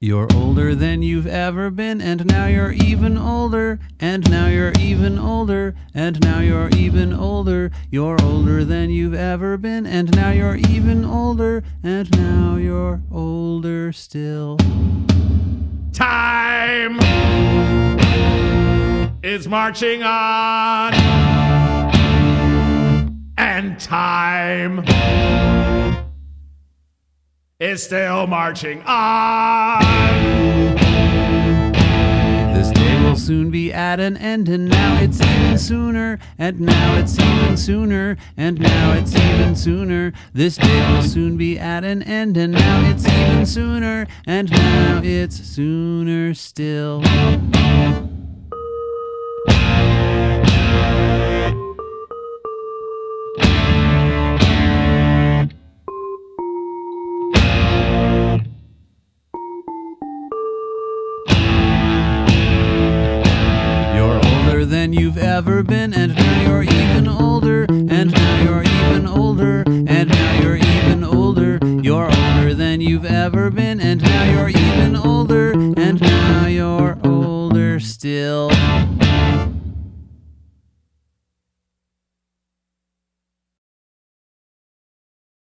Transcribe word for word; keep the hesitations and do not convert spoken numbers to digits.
You're older than you've ever been, and now you're even older, and now you're even older, and now you're even older. You're older than you've ever been, and now you're even older, and now you're older still. Time is marching on, and time is still marching on. This day will soon be at an end, and now it's even sooner, and now it's even sooner, and now it's even sooner. This day will soon be at an end, and now it's even sooner, and now it's sooner still. Than you've ever been, and now you're even older, and now you're even older, and now you're even older. You're older than you've ever been, and now you're even older, and now you're older still.